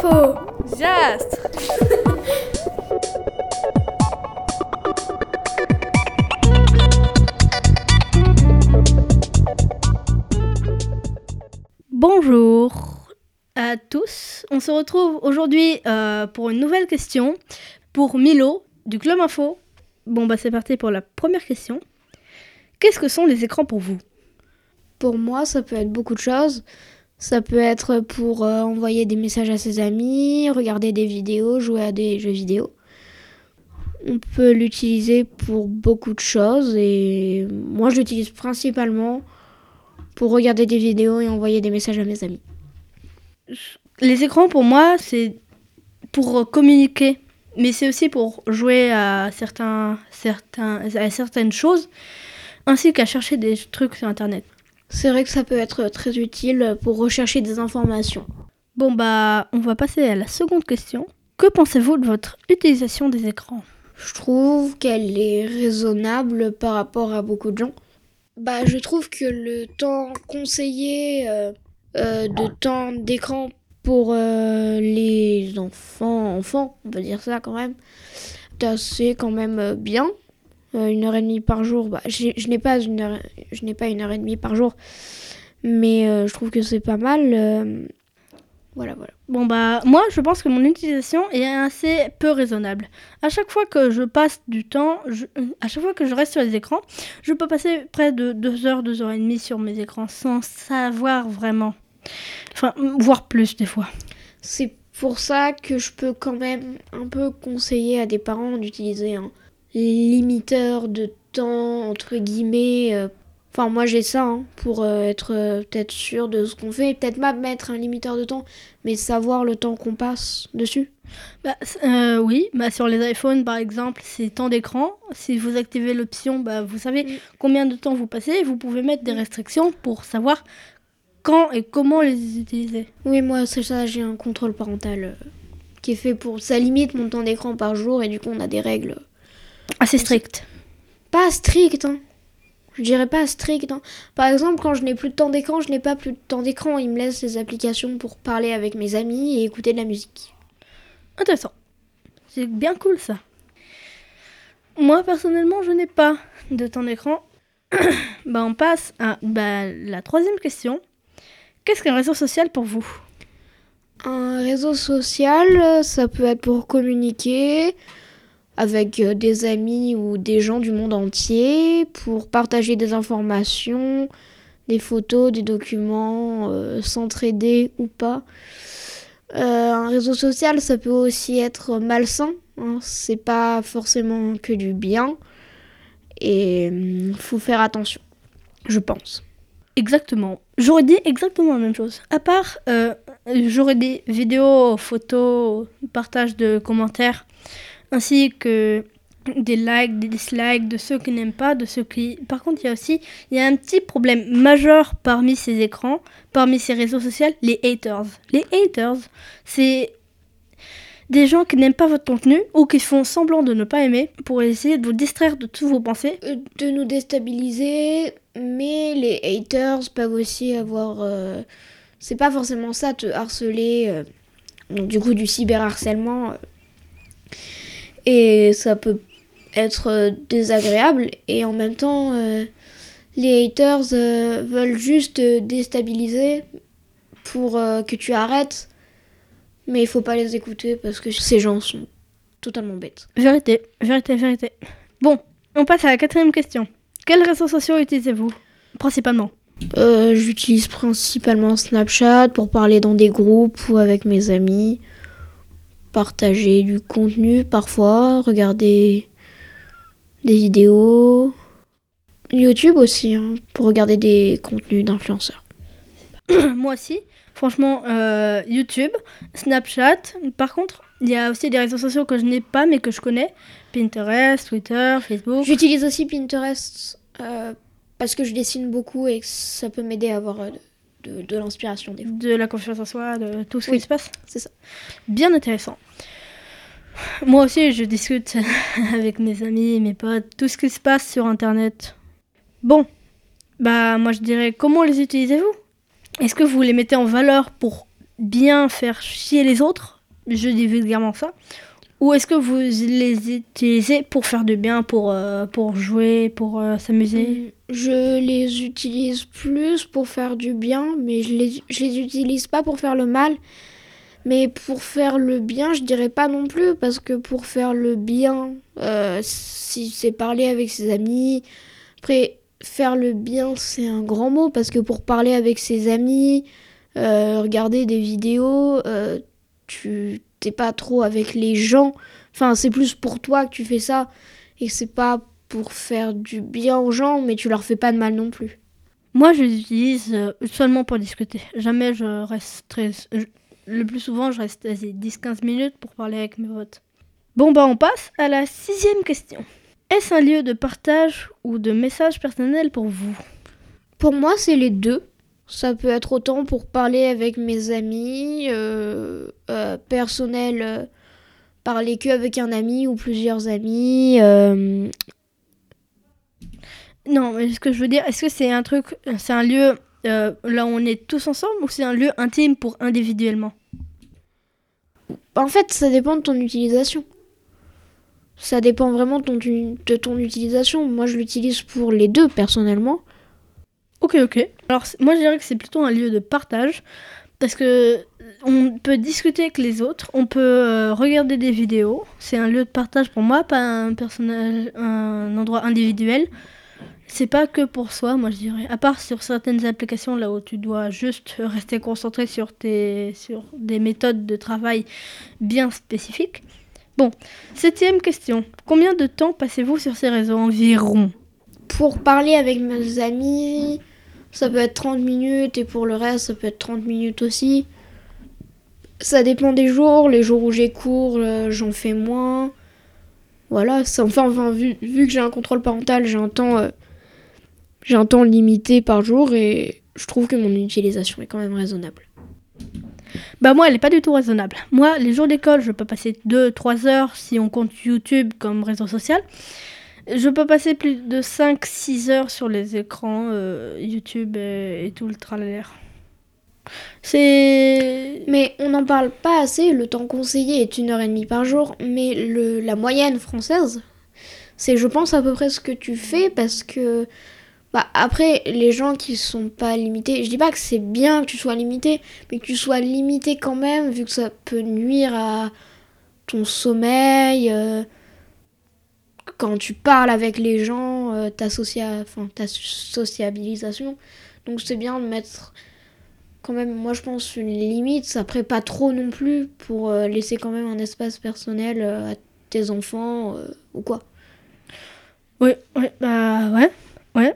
Info. Jastre. Bonjour à tous. On se retrouve aujourd'hui pour une nouvelle question pour Milo du Club Info. Bon c'est parti pour la première question. Qu'est-ce que sont les écrans pour vous ? Pour moi, ça peut être beaucoup de choses. Ça peut être pour envoyer des messages à ses amis, regarder des vidéos, jouer à des jeux vidéo. On peut l'utiliser pour beaucoup de choses et moi je l'utilise principalement pour regarder des vidéos et envoyer des messages à mes amis. Les écrans pour moi c'est pour communiquer, mais c'est aussi pour jouer à certaines choses, ainsi qu'à chercher des trucs sur internet. C'est vrai que ça peut être très utile pour rechercher des informations. On va passer à la seconde question. Que pensez-vous de votre utilisation des écrans ? Je trouve qu'elle est raisonnable par rapport à beaucoup de gens. Je trouve que le temps conseillé de temps d'écran pour les enfants, on peut dire ça quand même, c'est assez quand même bien. 1h30 par jour, je n'ai pas 1h30 par jour, mais je trouve que c'est pas mal. Voilà. Moi je pense que mon utilisation est assez peu raisonnable. À chaque fois que je passe du temps, à chaque fois que je reste sur les écrans, je peux passer près de 2h30 sur mes écrans sans savoir vraiment. Enfin, voire plus des fois. C'est pour ça que je peux quand même un peu conseiller à des parents d'utiliser un limiteur de temps, entre guillemets. Enfin, moi j'ai ça pour être peut-être sûr de ce qu'on fait. Peut-être pas mettre un limiteur de temps, mais savoir le temps qu'on passe dessus. Oui, sur les iPhones par exemple, c'est temps d'écran. Si vous activez l'option, vous savez combien de temps vous passez et vous pouvez mettre des restrictions pour savoir quand et comment les utiliser. Oui, moi c'est ça, j'ai un contrôle parental qui est fait pour... Ça limite mon temps d'écran par jour et du coup on a des règles... Assez strictes. Pas strictes, Je dirais pas strict. Par exemple, quand je n'ai plus de temps d'écran, je n'ai pas plus de temps d'écran. Il me laisse les applications pour parler avec mes amis et écouter de la musique. Intéressant. C'est bien cool ça. Moi personnellement, je n'ai pas de temps d'écran. On passe à la troisième question. Qu'est-ce qu'un réseau social pour vous ? Un réseau social, ça peut être pour communiquer avec des amis ou des gens du monde entier, pour partager des informations, des photos, des documents, s'entraider ou pas. Un réseau social, ça peut aussi être malsain, c'est pas forcément que du bien, et faut faire attention, je pense. Exactement. J'aurais dit exactement la même chose. À part, j'aurais dit vidéos, photos, partage de commentaires, ainsi que des likes, des dislikes, de ceux qui n'aiment pas, de ceux qui... Par contre, il y a un petit problème majeur parmi ces écrans, parmi ces réseaux sociaux, les haters. Les haters, c'est des gens qui n'aiment pas votre contenu ou qui font semblant de ne pas aimer pour essayer de vous distraire de toutes vos pensées. De nous déstabiliser, mais les haters peuvent aussi avoir... c'est pas forcément ça, te harceler, donc du coup du cyberharcèlement... Et ça peut être désagréable. Et en même temps, les haters veulent juste déstabiliser pour que tu arrêtes. Mais il faut pas les écouter parce que ces gens sont totalement bêtes. Vérité. Bon, on passe à la quatrième question. Quels réseaux sociaux utilisez-vous principalement ? J'utilise principalement Snapchat pour parler dans des groupes ou avec mes amis. Partager du contenu parfois, regarder des vidéos. YouTube aussi, pour regarder des contenus d'influenceurs. Moi aussi, franchement, YouTube, Snapchat. Par contre, il y a aussi des réseaux sociaux que je n'ai pas mais que je connais. Pinterest, Twitter, Facebook. J'utilise aussi Pinterest parce que je dessine beaucoup et que ça peut m'aider à avoir de l'inspiration des fois. De la confiance en soi, de tout ce qui se passe. C'est ça. Bien intéressant. Moi aussi, je discute avec mes amis, mes potes, tout ce qui se passe sur Internet. Bon, moi je dirais, comment les utilisez-vous ? Est-ce que vous les mettez en valeur pour bien faire chier les autres, je dis vulgairement ça, ou est-ce que vous les utilisez pour faire du bien, pour jouer, pour s'amuser? Je les utilise plus pour faire du bien, mais je les utilise pas pour faire le mal. Mais pour faire le bien, je dirais pas non plus, parce que pour faire le bien, si c'est parler avec ses amis, après faire le bien c'est un grand mot, parce que pour parler avec ses amis, regarder des vidéos, tu t'es pas trop avec les gens, enfin c'est plus pour toi que tu fais ça, et c'est pas pour faire du bien aux gens, mais tu leur fais pas de mal non plus. Moi, je les utilise seulement pour discuter. Jamais je reste le plus souvent, je reste 10-15 minutes pour parler avec mes potes. Bon, bah on passe à la 6e question. Est-ce un lieu de partage ou de message personnel pour vous? Pour moi, c'est les deux. Ça peut être autant pour parler avec mes amis, personnel, parler que avec un ami ou plusieurs amis. Non, mais ce que je veux dire, est-ce que c'est c'est un lieu là où on est tous ensemble ou c'est un lieu intime pour individuellement? En fait, ça dépend de ton utilisation. Ça dépend vraiment de ton utilisation. Moi, je l'utilise pour les deux, personnellement. Ok. Alors, moi, je dirais que c'est plutôt un lieu de partage parce que on peut discuter avec les autres, on peut regarder des vidéos. C'est un lieu de partage pour moi, pas un endroit individuel. C'est pas que pour soi, moi je dirais. À part sur certaines applications là où tu dois juste rester concentré sur des méthodes de travail bien spécifiques. Bon, 7e question. Combien de temps passez-vous sur ces réseaux environ? Pour parler avec mes amis, ça peut être 30 minutes et pour le reste, ça peut être 30 minutes aussi. Ça dépend des jours. Les jours où j'ai cours, j'en fais moins. Voilà, vu que j'ai un contrôle parental, j'ai un temps limité par jour et je trouve que mon utilisation est quand même raisonnable. Bah moi, elle est pas du tout raisonnable. Moi, les jours d'école, je peux passer 2-3 heures si on compte YouTube comme réseau social. Je peux passer plus de 5-6 heures sur les écrans YouTube et tout le tralala. Mais on n'en parle pas assez, le temps conseillé est 1h30 par jour, mais la moyenne française, c'est je pense à peu près ce que tu fais parce que après les gens qui sont pas limités, je dis pas que c'est bien que tu sois limité, mais que tu sois limité quand même vu que ça peut nuire à ton sommeil, quand tu parles avec les gens, ta sociabilisation. Donc c'est bien de mettre quand même, moi je pense, une limite, après pas trop non plus, pour laisser quand même un espace personnel à tes enfants ou quoi. Oui, bah ouais.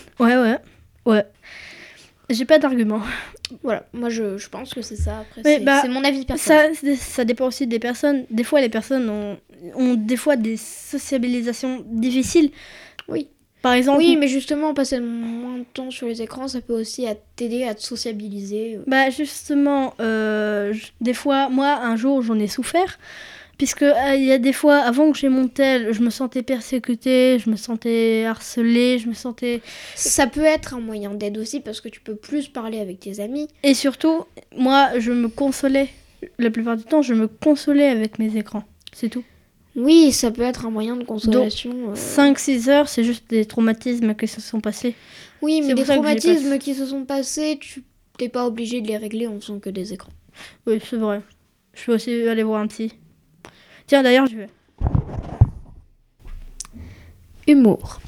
J'ai pas d'argument. Voilà, moi je pense que c'est ça, après Mais c'est mon avis personnel. Ça dépend aussi des personnes. Des fois, les personnes ont des fois des sociabilisations difficiles. Oui. Par exemple... Oui, mais justement, passer moins de temps sur les écrans, ça peut aussi t'aider à te sociabiliser. Bah justement, des fois, moi, un jour, j'en ai souffert. Puisque il y a des fois, avant que j'ai mon tel, je me sentais persécutée, je me sentais harcelée, je me sentais... Ça peut être un moyen d'aide aussi, parce que tu peux plus parler avec tes amis. Et surtout, moi, je me consolais. La plupart du temps, je me consolais avec mes écrans. C'est tout. Oui, ça peut être un moyen de consolation. 5-6 heures, c'est juste des traumatismes qui se sont passés. Oui, mais des traumatismes qui se sont passés, tu t'es pas obligé de les régler en faisant que des écrans. Oui, c'est vrai. Je peux aussi aller voir un psy. Tiens, d'ailleurs, je vais. Humour.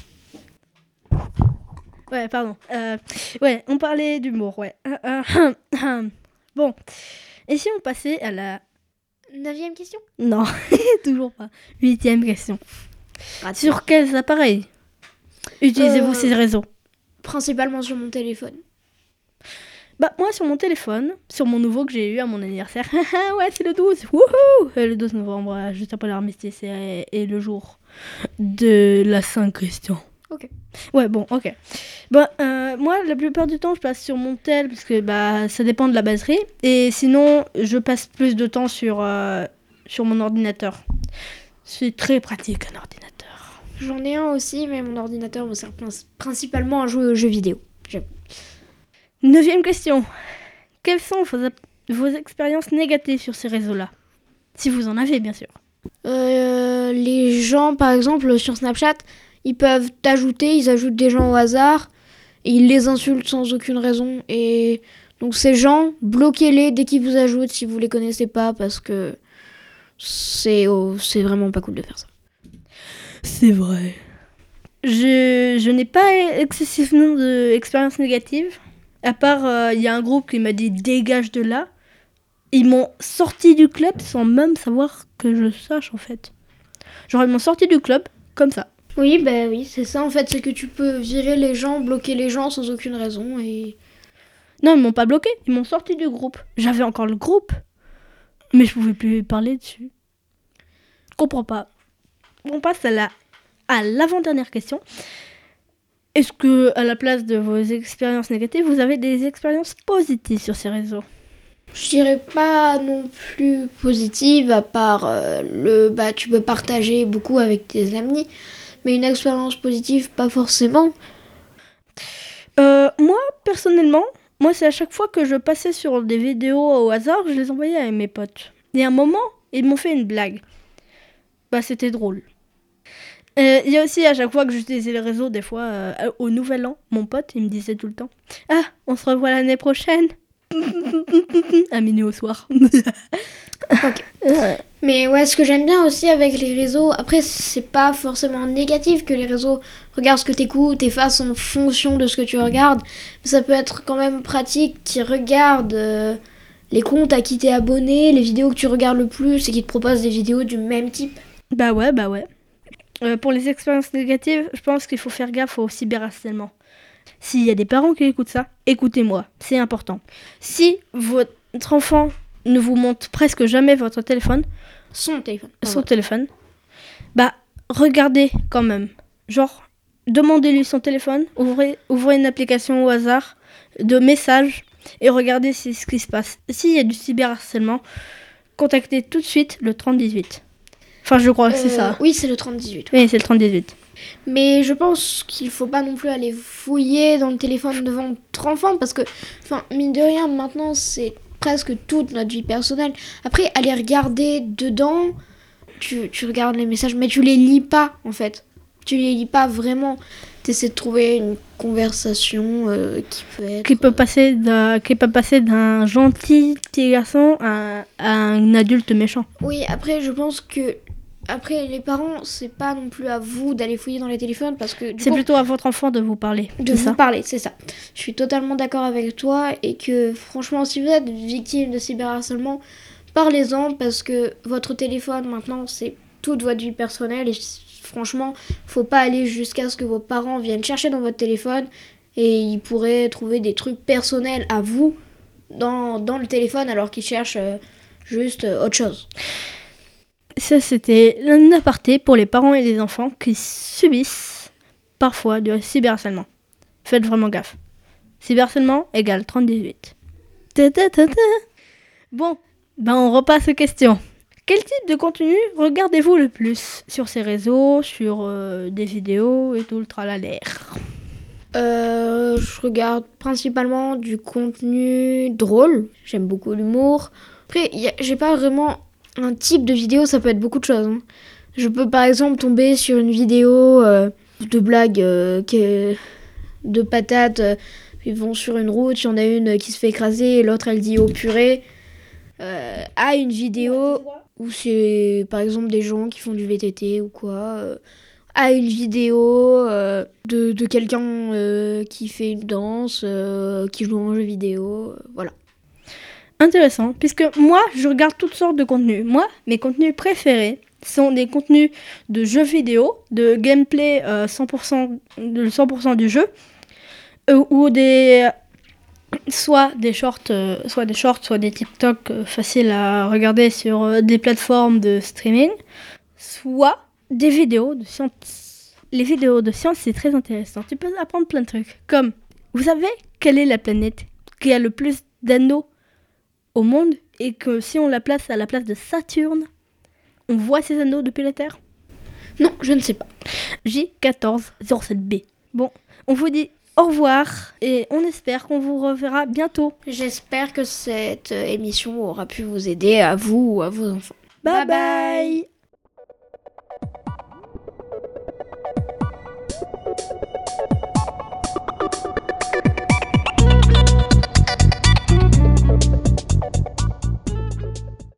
Ouais, pardon. Ouais, on parlait d'humour, ouais. Bon. Et si on passait à la... 9e question ? Non, toujours pas. 8e question. Sur quels appareils utilisez-vous ces réseaux ? Principalement sur mon téléphone. Bah, moi, sur mon téléphone, sur mon nouveau que j'ai eu à mon anniversaire. Ouais, c'est le 12. Wouhou ! Le 12 novembre, juste après l'armistice et le jour de la Saint-Christian. Ok. Ouais, bon, ok. Bah, moi, la plupart du temps, je passe sur mon tel, parce que bah, ça dépend de la batterie. Et sinon, je passe plus de temps sur mon ordinateur. C'est très pratique, un ordinateur. J'en ai un aussi, mais mon ordinateur me sert principalement à jouer aux jeux vidéo. 9e question. Quelles sont vos expériences négatives sur ces réseaux-là. Si vous en avez, bien sûr. Les gens, par exemple, sur Snapchat, ils peuvent t'ajouter, ils ajoutent des gens au hasard, et ils les insultent sans aucune raison. Et donc ces gens, bloquez-les dès qu'ils vous ajoutent si vous les connaissez pas, parce que c'est vraiment pas cool de faire ça. C'est vrai. Je n'ai pas excessivement d'expériences négatives. À part, il y a un groupe qui m'a dit « dégage de là ». Ils m'ont sorti du club sans même savoir que je sache, en fait. Genre, ils m'ont sorti du club, comme ça. Oui, oui, c'est ça, en fait, c'est que tu peux virer les gens, bloquer les gens sans aucune raison, et... Non, ils m'ont pas bloqué, ils m'ont sorti du groupe. J'avais encore le groupe, mais je pouvais plus parler dessus. Je comprends pas. On passe à l'avant-dernière question. Est-ce que, à la place de vos expériences négatives, vous avez des expériences positives sur ces réseaux ? Je dirais pas non plus positive, à part tu peux partager beaucoup avec tes amis, mais une expérience positive, pas forcément. Moi, personnellement, c'est à chaque fois que je passais sur des vidéos au hasard, je les envoyais à mes potes. Et à un moment, ils m'ont fait une blague. C'était drôle. Il y a aussi à chaque fois que j'utilisais les réseaux, des fois, au Nouvel An, mon pote, il me disait tout le temps « Ah, on se revoit l'année prochaine !» à minuit au soir. Ok. Mais ouais, ce que j'aime bien aussi avec les réseaux, après c'est pas forcément négatif que les réseaux regardent ce que t'écoutes et fassent en fonction de ce que tu regardes, mais ça peut être quand même pratique qu'ils regardent les comptes à qui t'es abonné, les vidéos que tu regardes le plus et qu'ils te proposent des vidéos du même type. Bah ouais. Pour les expériences négatives, je pense qu'il faut faire gaffe au cyberharcèlement. S'il y a des parents qui écoutent ça, écoutez-moi, c'est important. Si votre enfant ne vous montre presque jamais votre téléphone, son téléphone, regardez quand même. Genre, demandez-lui son téléphone, ouvrez une application au hasard de messages et regardez ce qui se passe. S'il y a du cyberharcèlement, contactez tout de suite le 3018. Enfin, je crois que c'est ça. Oui, c'est le 3018. Oui, c'est le 3018. Mais je pense qu'il faut pas non plus aller fouiller dans le téléphone de votre enfant parce que, mine de rien, maintenant, c'est presque toute notre vie personnelle. Après, aller regarder dedans, tu regardes les messages, mais tu les lis pas, en fait. Tu les lis pas vraiment. Tu essaies de trouver une conversation qui peut passer d'un gentil petit garçon à un adulte méchant. Oui, après, je pense que les parents, c'est pas non plus à vous d'aller fouiller dans les téléphones parce que c'est plutôt à votre enfant de vous parler. Parler, c'est ça. Je suis totalement d'accord avec toi et que franchement, si vous êtes victime de cyberharcèlement, parlez-en parce que votre téléphone maintenant, c'est toute votre vie personnelle et franchement, faut pas aller jusqu'à ce que vos parents viennent chercher dans votre téléphone et ils pourraient trouver des trucs personnels à vous dans le téléphone alors qu'ils cherchent juste autre chose. Ça, c'était un aparté pour les parents et les enfants qui subissent parfois du cyberharcèlement. Faites vraiment gaffe. Cyberharcèlement égale 3018. Bon, on repasse aux questions. Quel type de contenu regardez-vous le plus sur ces réseaux, sur des vidéos et tout le tralalaire ? Je regarde principalement du contenu drôle. J'aime beaucoup l'humour. Après, j'ai pas vraiment un type de vidéo, ça peut être beaucoup de choses. Je peux par exemple tomber sur une vidéo de blagues de patates. Ils vont sur une route, il y en a une qui se fait écraser et l'autre elle dit « oh purée ». À une vidéo où c'est par exemple des gens qui font du VTT ou quoi. À une vidéo de quelqu'un qui fait une danse, qui joue à un jeu vidéo, voilà. Intéressant, puisque moi, je regarde toutes sortes de contenus. Moi, mes contenus préférés sont des contenus de jeux vidéo, de gameplay 100% du jeu, ou soit des shorts, soit des TikTok faciles à regarder sur des plateformes de streaming, soit des vidéos de science. Les vidéos de science, c'est très intéressant. Tu peux apprendre plein de trucs. Comme, vous savez quelle est la planète qui a le plus d'anneaux au monde et que si on la place à la place de Saturne, on voit ces anneaux depuis la Terre ? Non, je ne sais pas. J1407b. Bon, on vous dit Au revoir et on espère qu'on vous reverra bientôt. J'espère que cette émission aura pu vous aider à vous ou à vos enfants. Bye bye.